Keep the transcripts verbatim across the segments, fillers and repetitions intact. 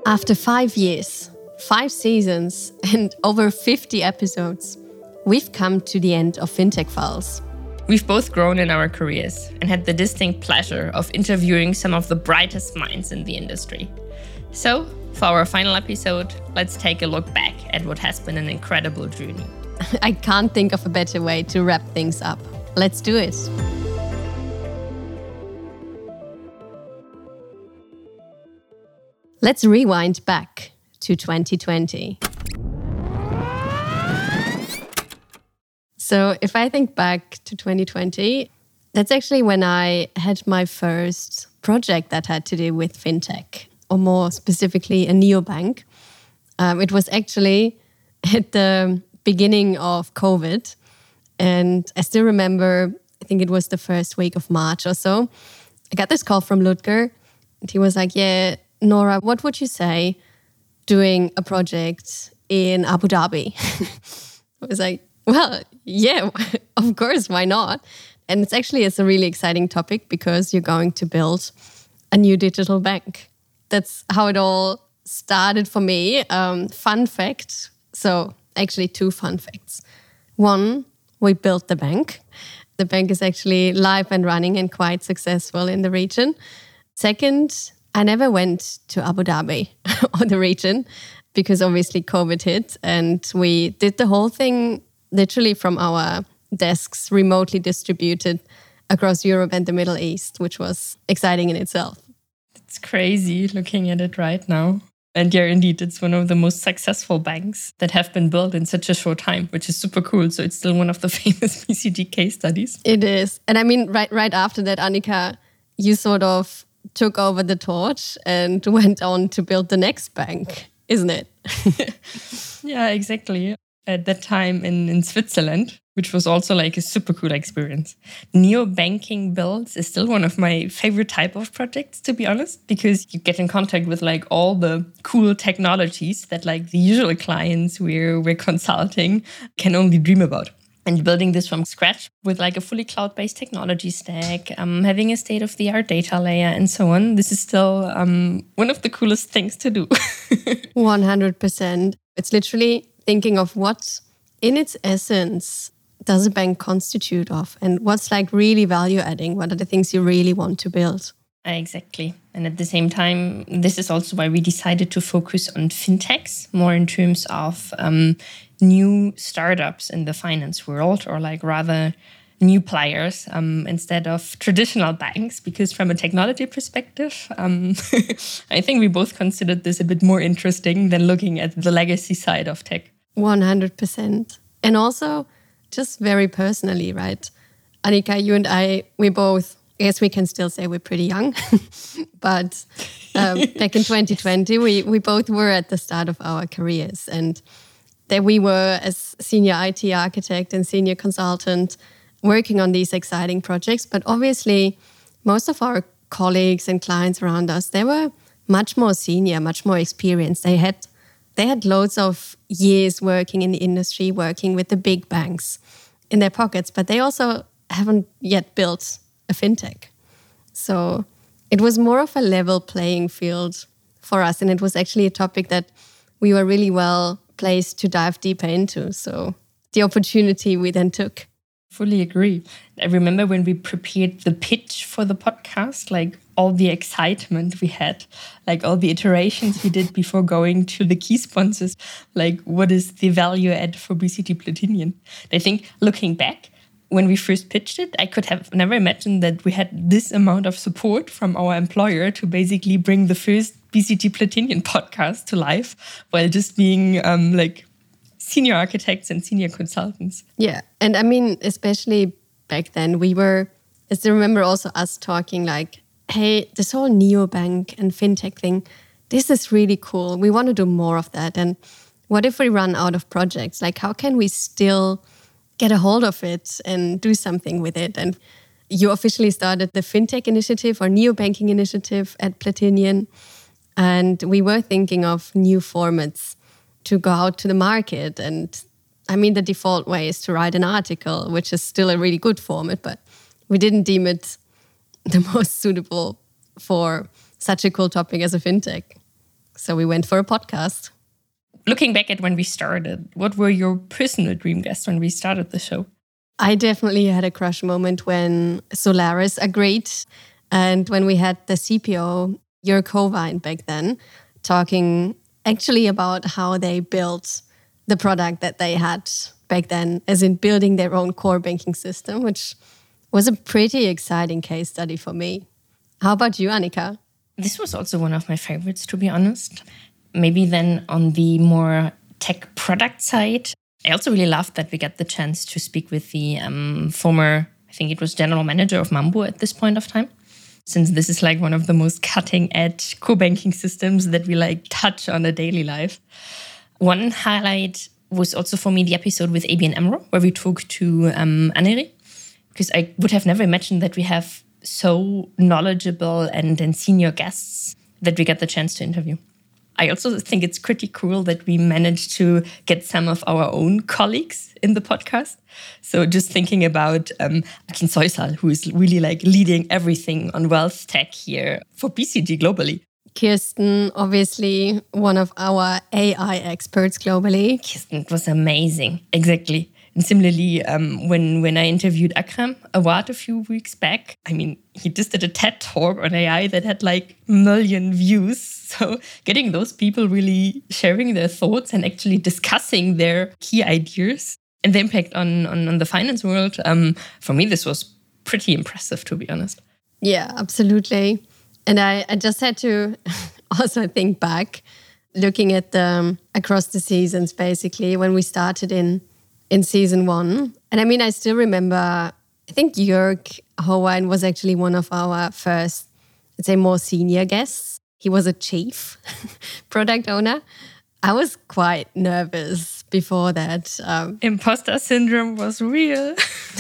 After five years, five seasons, and over fifty episodes, we've come to the end of FinTech Files. We've both grown in our careers and had the distinct pleasure of interviewing some of the brightest minds in the industry. So, for our final episode, let's take a look back at what has been an incredible journey. I can't think of a better way to wrap things up. Let's do it. Let's rewind back to twenty twenty. So if I think back to twenty twenty, that's actually when I had my first project that had to do with fintech, or more specifically a neobank. Um, it was actually at the beginning of COVID. And I still remember, I think it was the first week of March or so, I got this call from Ludger. And he was like, yeah, Nora, what would you say doing a project in Abu Dhabi? I was like, well, yeah, of course, why not? And it's actually, it's a really exciting topic because you're going to build a new digital bank. That's how it all started for me. Um, fun fact. So actually two fun facts. One, we built the bank. The bank is actually live and running and quite successful in the region. Second, I never went to Abu Dhabi or the region because obviously COVID hit and we did the whole thing literally from our desks remotely distributed across Europe and the Middle East, which was exciting in itself. It's crazy looking at it right now. And yeah, indeed, it's one of the most successful banks that have been built in such a short time, which is super cool. So it's still one of the famous B C G case studies. It is. And I mean, right, right after that, Annika, you sort of took over the torch and went on to build the next bank, isn't it? Yeah, exactly. At that time in, in Switzerland, which was also like a super cool experience. Neobanking builds is still one of my favorite type of projects, to be honest, because you get in contact with like all the cool technologies that like the usual clients we're, we're consulting can only dream about. And building this from scratch with like a fully cloud-based technology stack, um, having a state-of-the-art data layer and so on. This is still um, one of the coolest things to do. one hundred percent. It's literally thinking of what, in its essence, does a bank constitute of? And what's like really value-adding? What are the things you really want to build? Exactly. And at the same time, this is also why we decided to focus on fintechs, more in terms of um, new startups in the finance world, or like rather new players um, instead of traditional banks, because from a technology perspective, um, I think we both considered this a bit more interesting than looking at the legacy side of tech. one hundred percent. And also, just very personally, right? Annika, you and I, we both, I guess we can still say we're pretty young, but um, back in twenty twenty, we, we both were at the start of our careers, and there we were as senior I T architect and senior consultant working on these exciting projects. But obviously, most of our colleagues and clients around us, they were much more senior, much more experienced. They had they had loads of years working in the industry, working with the big banks in their pockets, but they also haven't yet built a fintech. So it was more of a level playing field for us. And it was actually a topic that we were really well placed to dive deeper into. So the opportunity we then took. Fully agree. I remember when we prepared the pitch for the podcast, like all the excitement we had, like all the iterations we did before going to the key sponsors, like what is the value add for B C G Platinion? I think looking back, when we first pitched it, I could have never imagined that we had this amount of support from our employer to basically bring the first B C G Platinion podcast to life while just being um, like senior architects and senior consultants. Yeah. And I mean, especially back then, we were, I still remember also us talking like, hey, this whole neobank and fintech thing, this is really cool. We want to do more of that. And what if we run out of projects? Like, how can we still get a hold of it and do something with it? And you officially started the fintech initiative or neobanking initiative at Platinion. And we were thinking of new formats to go out to the market. And I mean, the default way is to write an article, which is still a really good format, but we didn't deem it the most suitable for such a cool topic as a fintech. So we went for a podcast. Looking back at when we started, what were your personal dream guests when we started the show? I definitely had a crush moment when Solaris agreed. And when we had the C P O, Jörg Howein back then, talking actually about how they built the product that they had back then, as in building their own core banking system, which was a pretty exciting case study for me. How about you, Annika? This was also one of my favorites, to be honest. Maybe then on the more tech product side, I also really loved that we got the chance to speak with the um, former, I think it was general manager of Mambu at this point of time, since this is like one of the most cutting edge core banking systems that we like touch on a daily life. One highlight was also for me the episode with A B N AMRO, where we talked to um, Anneri, because I would have never imagined that we have so knowledgeable and, and senior guests that we get the chance to interview. I also think it's pretty cool that we managed to get some of our own colleagues in the podcast. So just thinking about um, Akin Soysal, who is really like leading everything on wealth tech here for B C G globally. Kirsten, obviously one of our A I experts globally. Kirsten was amazing, exactly. And similarly, um, when, when I interviewed Akram Awad a few weeks back, I mean, he just did a TED talk on A I that had like a million views. So getting those people really sharing their thoughts and actually discussing their key ideas and the impact on, on, on the finance world, um, for me, this was pretty impressive, to be honest. Yeah, absolutely. And I, I just had to also think back, looking at the, um, across the seasons, basically, when we started in in season one. And I mean, I still remember, I think Jörg Howein was actually one of our first, let's say, more senior guests. He was a chief product owner. I was quite nervous before that. Um, Imposter syndrome was real.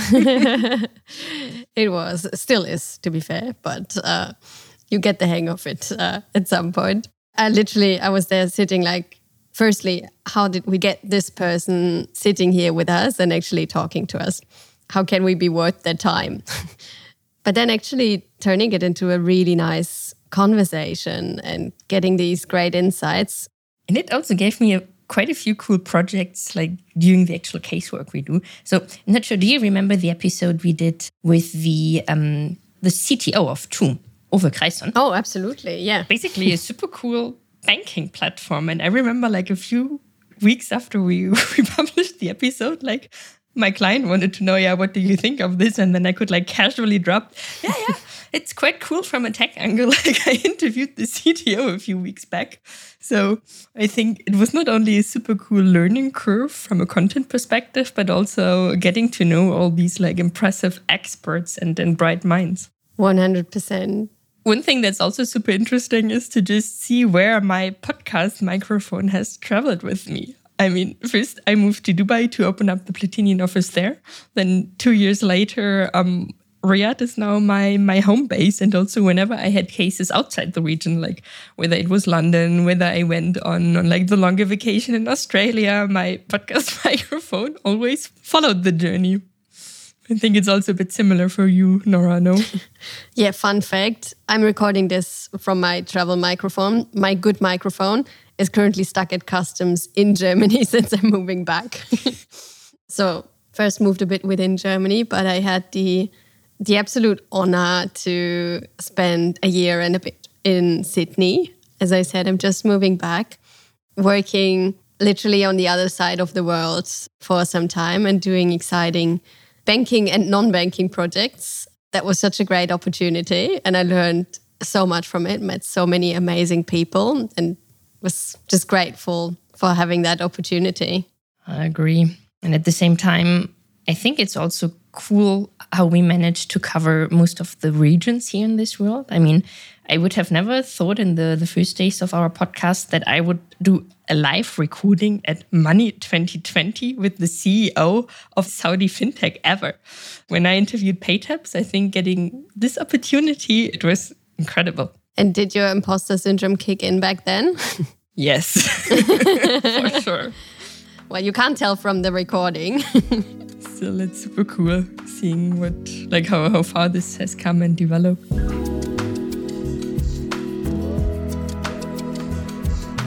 It was, still is, to be fair, but uh, you get the hang of it uh, at some point. I literally, I was there sitting like, firstly, how did we get this person sitting here with us and actually talking to us? How can we be worth their time? But then actually turning it into a really nice conversation and getting these great insights. And it also gave me a, quite a few cool projects like during the actual casework we do. So I'm not sure, do you remember the episode we did with the um, the C T O of Toom, Ove Kreisson? Oh, absolutely, yeah. Basically a super cool banking platform. And I remember like a few weeks after we, we published the episode, like my client wanted to know, yeah, what do you think of this? And then I could like casually drop, yeah, yeah, it's quite cool from a tech angle. Like I interviewed the C T O a few weeks back. So I think it was not only a super cool learning curve from a content perspective, but also getting to know all these like impressive experts and, and bright minds. one hundred percent. One thing that's also super interesting is to just see where my podcast microphone has traveled with me. I mean, first I moved to Dubai to open up the Platinian office there. Then two years later, um, Riyadh is now my, my home base. And also whenever I had cases outside the region, like whether it was London, whether I went on, on like the longer vacation in Australia, my podcast microphone always followed the journey. I think it's also a bit similar for you, Nora, no? Yeah, fun fact. I'm recording this from my travel microphone. My good microphone is currently stuck at customs in Germany since I'm moving back. So first moved a bit within Germany, but I had the the absolute honor to spend a year and a bit in Sydney. As I said, I'm just moving back, working literally on the other side of the world for some time and doing exciting banking and non-banking projects. That was such a great opportunity and I learned so much from it, met so many amazing people and was just grateful for having that opportunity. I agree. And at the same time, I think it's also cool how we managed to cover most of the regions here in this world. I mean, I would have never thought in the, the first days of our podcast that I would do a live recording at Money twenty twenty with the C E O of Saudi FinTech ever. When I interviewed Paytaps, I think getting this opportunity, it was incredible. And did your imposter syndrome kick in back then? Yes, for sure. Well, you can't tell from the recording. Still, it's super cool seeing what, like how, how far this has come and developed.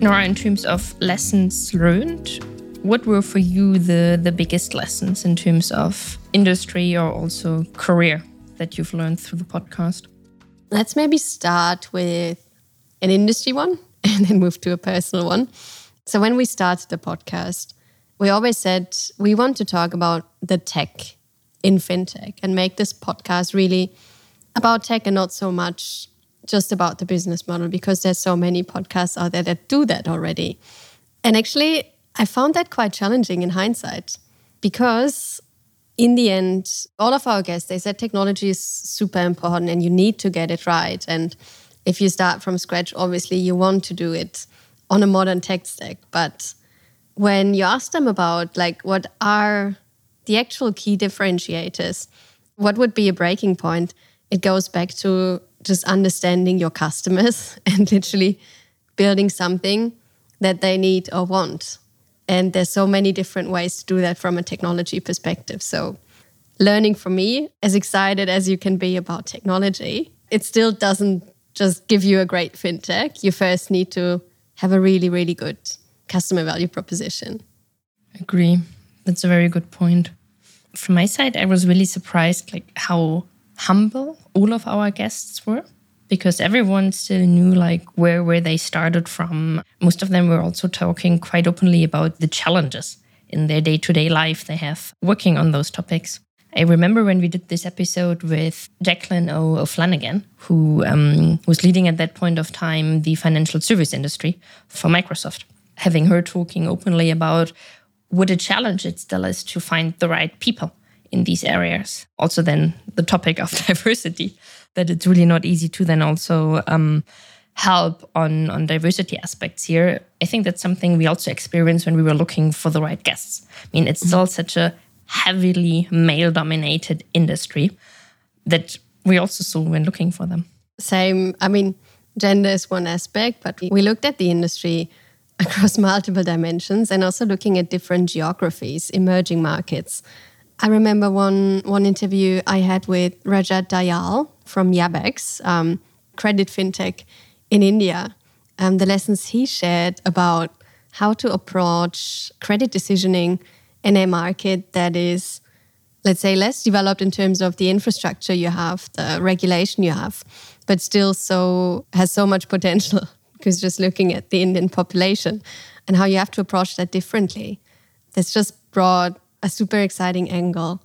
Nora, in terms of lessons learned, what were for you the, the biggest lessons in terms of industry or also career that you've learned through the podcast? Let's maybe start with an industry one and then move to a personal one. So when we started the podcast, we always said we want to talk about the tech in fintech and make this podcast really about tech and not so much just about the business model, because there's so many podcasts out there that do that already. And actually, I found that quite challenging in hindsight, because in the end, all of our guests, they said technology is super important and you need to get it right. And if you start from scratch, obviously you want to do it on a modern tech stack. But when you ask them about like what are the actual key differentiators, what would be a breaking point, it goes back to just understanding your customers and literally building something that they need or want. And there's so many different ways to do that from a technology perspective. So learning from me, as excited as you can be about technology, it still doesn't just give you a great fintech. You first need to have a really, really good customer value proposition. Agree. That's a very good point. From my side, I was really surprised like how humble all of our guests were, because everyone still knew like where, where they started from. Most of them were also talking quite openly about the challenges in their day-to-day life they have working on those topics. I remember when we did this episode with Jacqueline O'Flanagan, who um, was leading at that point of time the financial service industry for Microsoft. Having her talking openly about what a challenge it still is to find the right people in these areas. Also then the topic of diversity, that it's really not easy to then also um, help on, on diversity aspects here. I think that's something we also experienced when we were looking for the right guests. I mean, it's still such a heavily male-dominated industry that we also saw when looking for them. Same. I mean, gender is one aspect, but we looked at the industry across multiple dimensions and also looking at different geographies, emerging markets. I remember one one interview I had with Rajat Dayal from Yabex, um, credit fintech in India. Um, the lessons he shared about how to approach credit decisioning in a market that is, let's say, less developed in terms of the infrastructure you have, the regulation you have, but still so has so much potential, because just looking at the Indian population and how you have to approach that differently. That's just brought a super exciting angle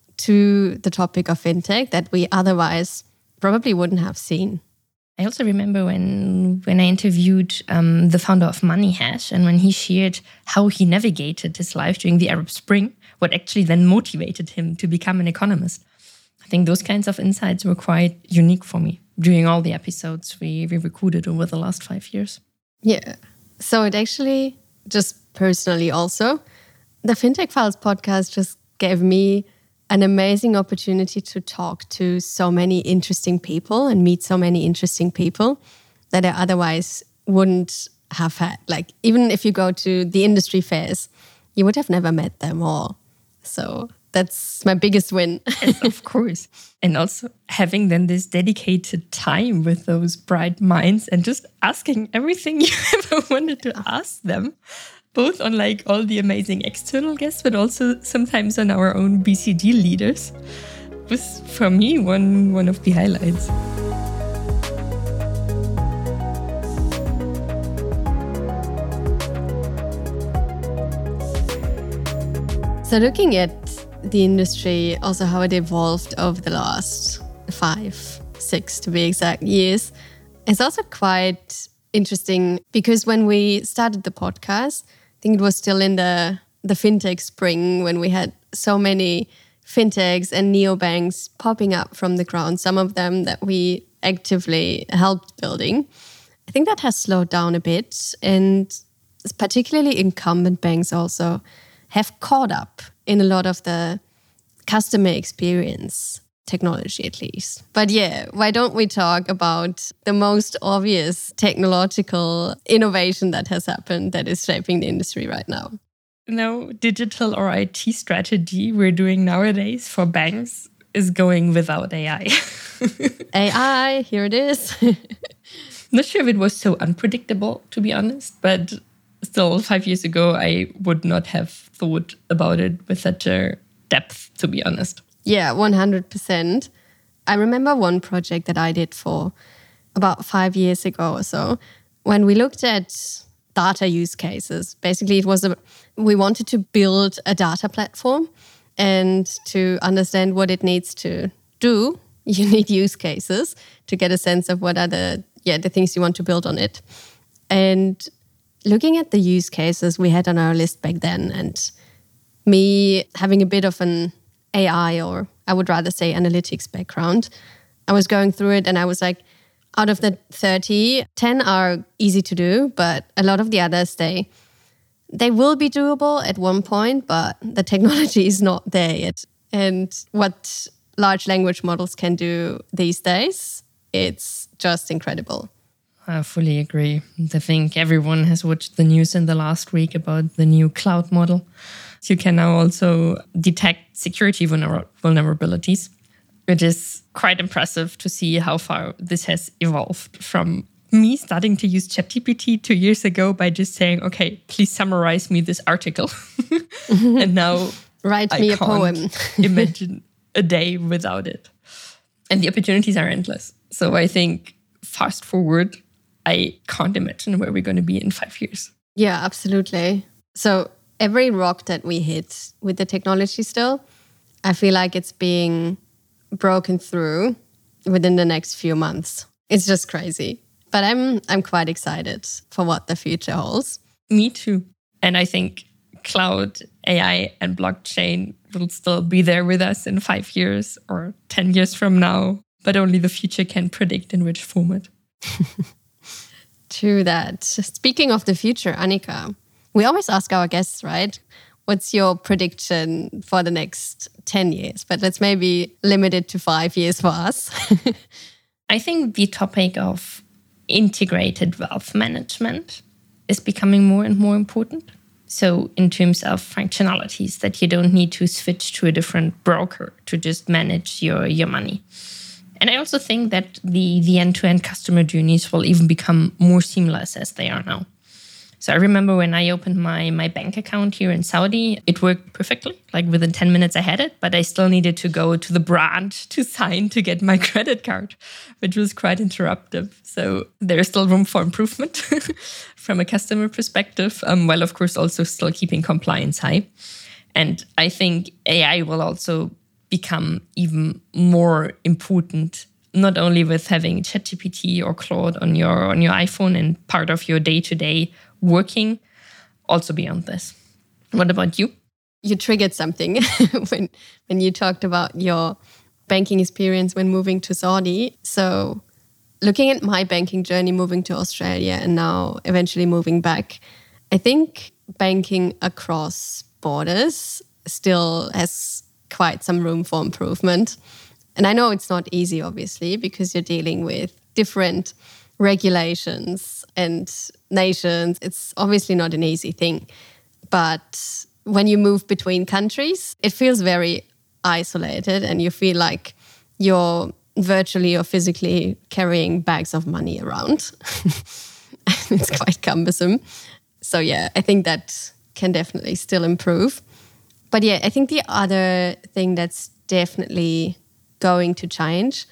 to the topic of fintech that we otherwise probably wouldn't have seen. I also remember when when I interviewed um, the founder of MoneyHash, and when he shared how he navigated his life during the Arab Spring, what actually then motivated him to become an economist. I think those kinds of insights were quite unique for me during all the episodes we, we recorded over the last five years. Yeah. So it actually, just personally also, the Fintech Files podcast just gave me an amazing opportunity to talk to so many interesting people and meet so many interesting people that I otherwise wouldn't have had. Like, even if you go to the industry fairs, you would have never met them all. So that's my biggest win. Yes, of course. And also having then this dedicated time with those bright minds and just asking everything you ever wanted to ask them. Both on like all the amazing external guests, but also sometimes on our own B C G leaders, was for me one, one of the highlights. So looking at the industry, also how it evolved over the last five, six to be exact years, it's also quite interesting, because when we started the podcast, I think it was still in the, the fintech spring when we had so many fintechs and neobanks popping up from the ground, some of them that we actively helped building. I think that has slowed down a bit, and particularly incumbent banks also have caught up in a lot of the customer experience technology, at least. But yeah, why don't we talk about the most obvious technological innovation that has happened that is shaping the industry right now? No digital or I T strategy we're doing nowadays for banks is going without A I. A I, here it is. Not sure if it was so unpredictable, to be honest, but still five years ago, I would not have thought about it with such a depth, to be honest. Yeah, one hundred percent. I remember one project that I did for about five years ago or so, when we looked at data use cases. Basically, it was a, we wanted to build a data platform, and to understand what it needs to do, you need use cases to get a sense of what are the, yeah, the things you want to build on it. And looking at the use cases we had on our list back then, and me having a bit of an A I, or I would rather say analytics background, I was going through it and I was like, out of the thirty, ten are easy to do, but a lot of the others, they they will be doable at one point, but the technology is not there yet. And what large language models can do these days, it's just incredible. I fully agree. I think everyone has watched the news in the last week about the new cloud model. So you can now also detect security vulner- vulnerabilities, which is quite impressive to see how far this has evolved from me starting to use ChatGPT two years ago by just saying, okay, please summarize me this article. And now Write I me a can't poem. imagine a day without it. And the opportunities are endless. So I think fast forward, I can't imagine where we're going to be in five years. Yeah, absolutely. So every rock that we hit with the technology still, I feel like it's being broken through within the next few months. It's just crazy. But I'm I'm quite excited for what the future holds. Me too. And I think cloud, A I, and blockchain will still be there with us in five years or ten years from now. But only the future can predict in which format. True that. Speaking of the future, Annika, we always ask our guests, right? What's your prediction for the next ten years? But let's maybe limit it to five years for us. I think the topic of integrated wealth management is becoming more and more important. So in terms of functionalities that you don't need to switch to a different broker to just manage your, your money. And I also think that the, the end-to-end customer journeys will even become more seamless as they are now. So I remember when I opened my, my bank account here in Saudi, it worked perfectly. Like within ten minutes I had it, but I still needed to go to the branch to sign to get my credit card, which was quite interruptive. So there's still room for improvement from a customer perspective, um, while of course also still keeping compliance high. And I think A I will also become even more important, not only with having ChatGPT or Claude on your on your iPhone and part of your day-to-day working, also beyond this. What about you? You triggered something when when you talked about your banking experience when moving to Saudi. So looking at my banking journey, moving to Australia and now eventually moving back, I think banking across borders still has quite some room for improvement. And I know it's not easy, obviously, because you're dealing with different regulations and nations. It's obviously not an easy thing. But when you move between countries, it feels very isolated and you feel like you're virtually or physically carrying bags of money around. It's quite cumbersome. So yeah, I think that can definitely still improve. But yeah, I think the other thing that's definitely going to change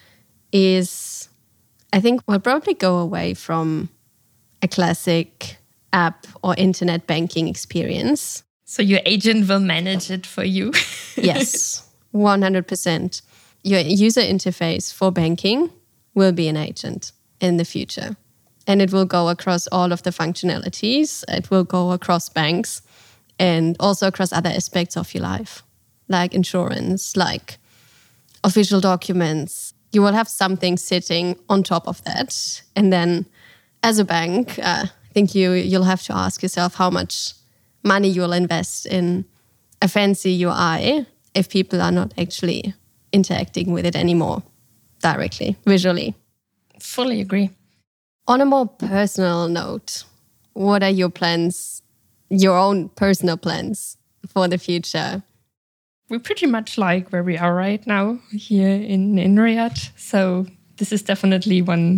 is, I think we'll probably go away from a classic app or internet banking experience. So your agent will manage it for you? Yes, one hundred percent. Your user interface for banking will be an agent in the future. And it will go across all of the functionalities. It will go across banks and also across other aspects of your life, like insurance, like official documents. You will have something sitting on top of that. And then as a bank, uh, I think you, you'll have to ask yourself how much money you'll invest in a fancy U I if people are not actually interacting with it anymore directly, visually. Fully agree. On a more personal note, what are your plans, your own personal plans for the future? We pretty much like where we are right now here in, in Riyadh. So this is definitely one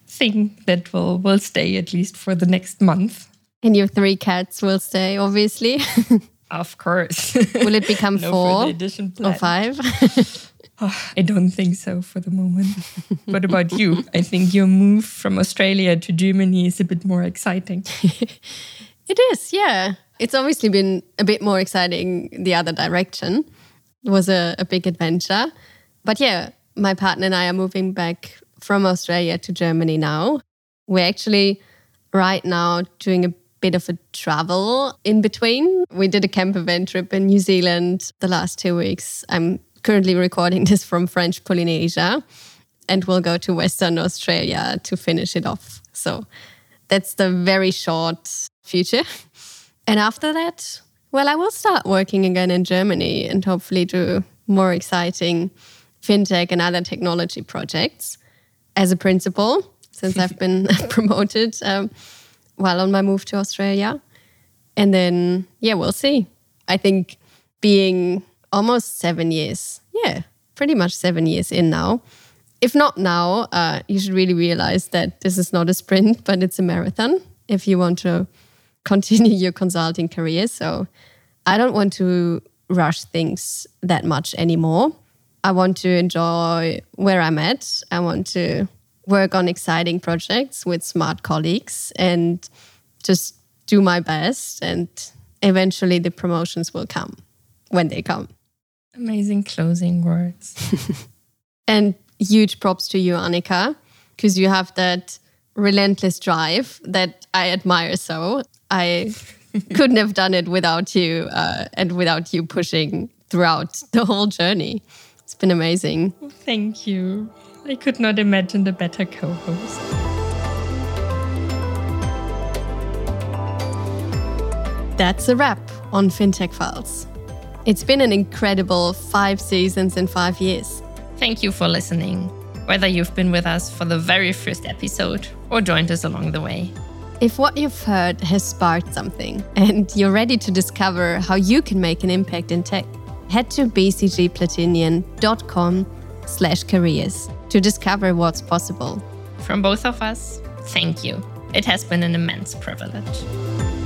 thing that will, will stay at least for the next month. And your three cats will stay, obviously. Of course. Will it become no four or five? Oh, I don't think so for the moment. What about you? I think your move from Australia to Germany is a bit more exciting. It is, yeah. It's obviously been a bit more exciting the other direction. It was a, a big adventure. But yeah, my partner and I are moving back from Australia to Germany now. We're actually right now doing a bit of a travel in between. We did a camp event trip in New Zealand the last two weeks. I'm currently recording this from French Polynesia, and we'll go to Western Australia to finish it off. So that's the very short future. And after that, well, I will start working again in Germany and hopefully do more exciting fintech and other technology projects as a principal, since I've been promoted um, while on my move to Australia. And then, yeah, we'll see. I think being almost seven years, yeah, pretty much seven years in now. If not now, uh, you should really realize that this is not a sprint, but it's a marathon if you want to continue your consulting career. So I don't want to rush things that much anymore. I want to enjoy where I'm at. I want to work on exciting projects with smart colleagues and just do my best. And eventually the promotions will come when they come. Amazing closing words. And huge props to you, Annika, because you have that relentless drive that I admire so. I couldn't have done it without you uh, and without you pushing throughout the whole journey. It's been amazing. Thank you. I could not imagine a better co-host. That's a wrap on FinTech Files. It's been an incredible five seasons in five years. Thank you for listening, whether you've been with us for the very first episode or joined us along the way. If what you've heard has sparked something and you're ready to discover how you can make an impact in tech, head to bcgplatinian.com slash careers to discover what's possible. From both of us, thank you. It has been an immense privilege.